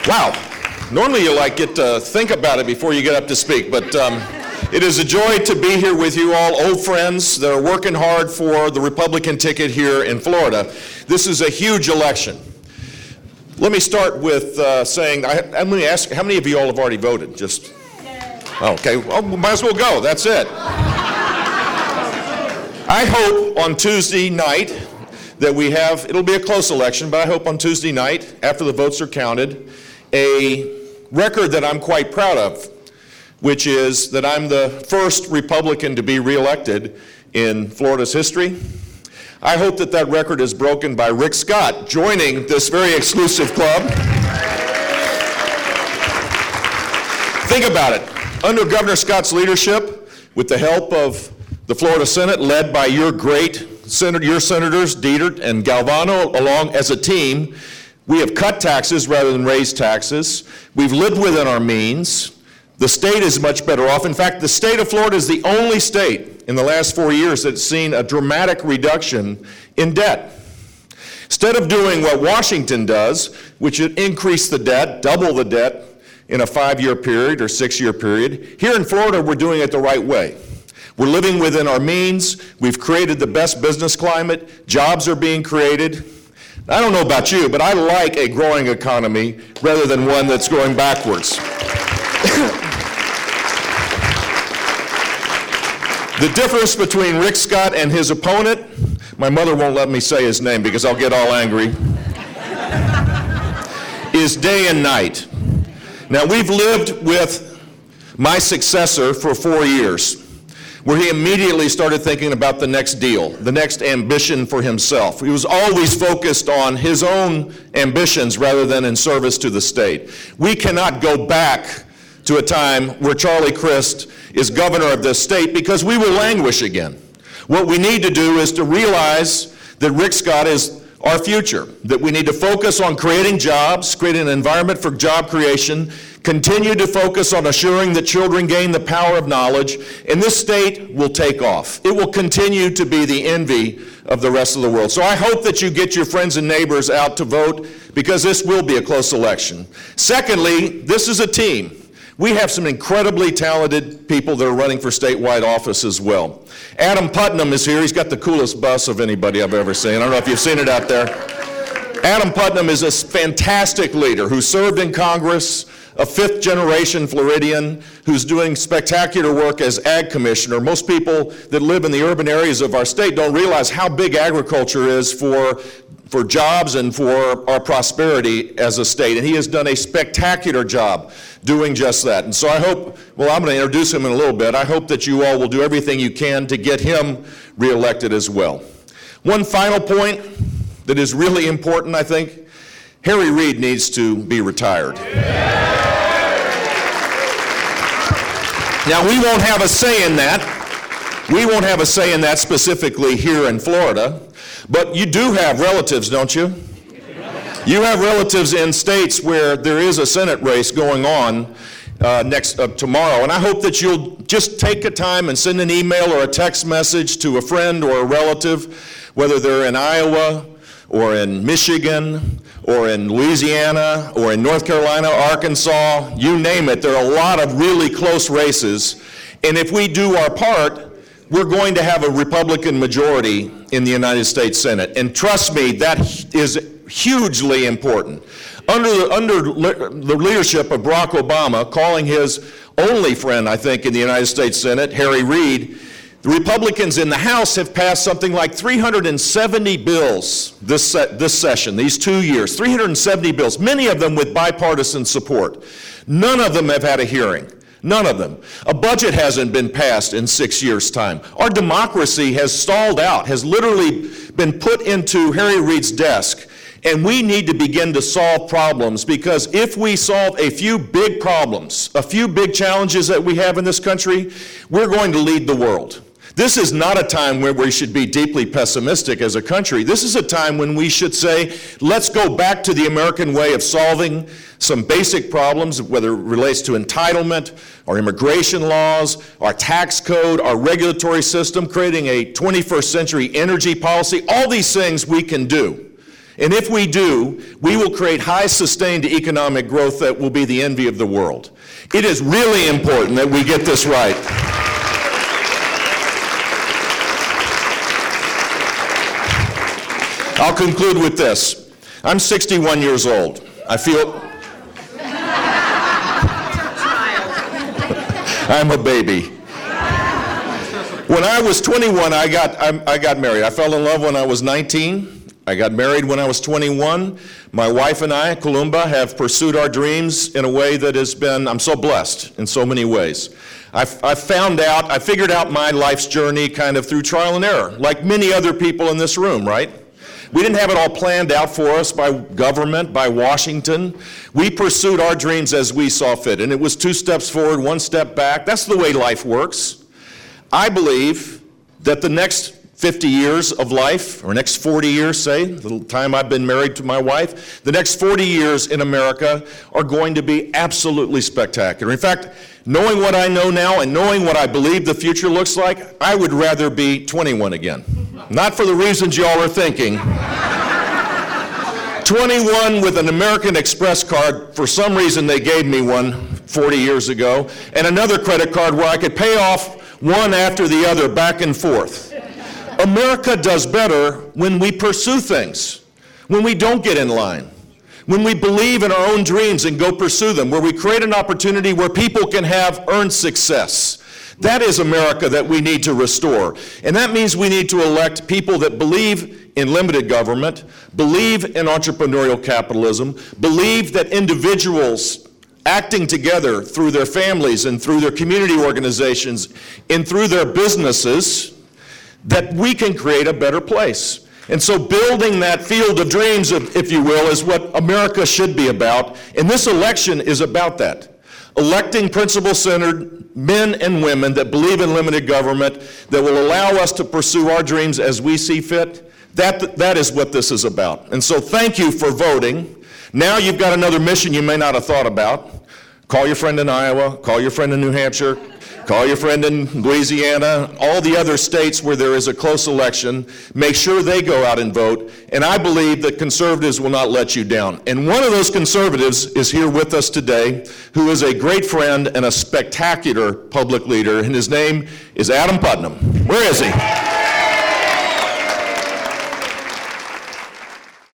Wow. Normally you get to think about it before you get up to speak, but it is a joy to be here with you all, old friends that are working hard for the Republican ticket here in Florida. This is a huge election. Let me start with saying, I'm going to ask, how many of you all have already voted? Just, okay, well, might as well go, that's it. I hope on Tuesday night that we have, it'll be a close election, but I hope on Tuesday night, after the votes are counted, a record that I'm quite proud of, which is that I'm the first Republican to be reelected in Florida's history. I hope that that record is broken by Rick Scott joining this very exclusive club. Think about it. Under Governor Scott's leadership, with the help of the Florida Senate, led by your senators, Dietert and Galvano, along as a team, we have cut taxes rather than raised taxes. We've lived within our means. The state is much better off. In fact, the state of Florida is the only state in the last 4 years that's seen a dramatic reduction in debt. Instead of doing what Washington does, which is increase the debt, double the debt in a 5-year period or 6-year period, here in Florida we're doing it the right way. We're living within our means. We've created the best business climate. Jobs are being created. I don't know about you, but I like a growing economy rather than one that's going backwards. The difference between Rick Scott and his opponent, my mother won't let me say his name because I'll get all angry, is day and night. Now, we've lived with my successor for 4 years, where he immediately started thinking about the next deal, the next ambition for himself. He was always focused on his own ambitions rather than in service to the state. We cannot go back to a time where Charlie Crist is governor of this state because we will languish again. What we need to do is to realize that Rick Scott is our future, that we need to focus on creating jobs, creating an environment for job creation, continue to focus on assuring that children gain the power of knowledge, and this state will take off. It will continue to be the envy of the rest of the world. So I hope that you get your friends and neighbors out to vote because this will be a close election. Secondly, this is a team. We have some incredibly talented people that are running for statewide office as well. Adam Putnam is here. He's got the coolest bus of anybody I've ever seen. I don't know if you've seen it out there. Adam Putnam is a fantastic leader who served in Congress, a fifth-generation Floridian who's doing spectacular work as ag commissioner. Most people that live in the urban areas of our state don't realize how big agriculture is for jobs and for our prosperity as a state. And he has done a spectacular job doing just that. And so I hope, well, I'm going to introduce him in a little bit. I hope that you all will do everything you can to get him reelected as well. One final point that is really important, I think, Harry Reid needs to be retired. Now, we won't have a say in that. We won't have a say in that specifically here in Florida. But you do have relatives, don't you? You have relatives in states where there is a Senate race going on tomorrow. And I hope that you'll just take a time and send an email or a text message to a friend or a relative, whether they're in Iowa or in Michigan or in Louisiana or in North Carolina, Arkansas, you name it. There are a lot of really close races. And if we do our part, we're going to have a Republican majority in the United States Senate. And trust me, that is hugely important. Under the leadership of Barack Obama, calling his only friend, I think, in the United States Senate, Harry Reid, the Republicans in the House have passed something like 370 bills this session, these 2 years, 370 bills, many of them with bipartisan support. None of them have had a hearing. None of them. A budget hasn't been passed in 6 years' time. Our democracy has stalled out, has literally been put into Harry Reid's desk, and we need to begin to solve problems because if we solve a few big problems, a few big challenges that we have in this country, we're going to lead the world. This is not a time where we should be deeply pessimistic as a country. This is a time when we should say, let's go back to the American way of solving some basic problems, whether it relates to entitlement, our immigration laws, our tax code, our regulatory system, creating a 21st century energy policy. All these things we can do. And if we do, we will create high sustained economic growth that will be the envy of the world. It is really important that we get this right. I'll conclude with this. I'm 61 years old. I feel I'm a baby. When I was 21, I got married. I fell in love when I was 19. I got married when I was 21. My wife and I, Columba, have pursued our dreams in a way that has been, I'm so blessed in so many ways. I figured out my life's journey kind of through trial and error, like many other people in this room, right? We didn't have it all planned out for us by government, by Washington. We pursued our dreams as we saw fit, and it was 2 steps forward, 1 step back. That's the way life works. I believe that the next 50 years of life, or next 40 years, say, the time I've been married to my wife, the next 40 years in America are going to be absolutely spectacular. In fact, knowing what I know now and knowing what I believe the future looks like, I would rather be 21 again. Not for the reasons y'all are thinking. 21 with an American Express card. For some reason, they gave me one 40 years ago, and another credit card where I could pay off one after the other, back and forth. America does better when we pursue things, when we don't get in line, when we believe in our own dreams and go pursue them, where we create an opportunity where people can have earned success. That is America that we need to restore. And that means we need to elect people that believe in limited government, believe in entrepreneurial capitalism, believe that individuals acting together through their families and through their community organizations and through their businesses, that we can create a better place. And so building that field of dreams, if you will, is what America should be about. And this election is about that. Electing principle-centered men and women that believe in limited government, that will allow us to pursue our dreams as we see fit. That is what this is about. And so thank you for voting. Now you've got another mission you may not have thought about. Call your friend in Iowa, call your friend in New Hampshire, call your friend in Louisiana, all the other states where there is a close election. Make sure they go out and vote. And I believe that conservatives will not let you down. And one of those conservatives is here with us today, who is a great friend and a spectacular public leader, and his name is Adam Putnam. Where is he?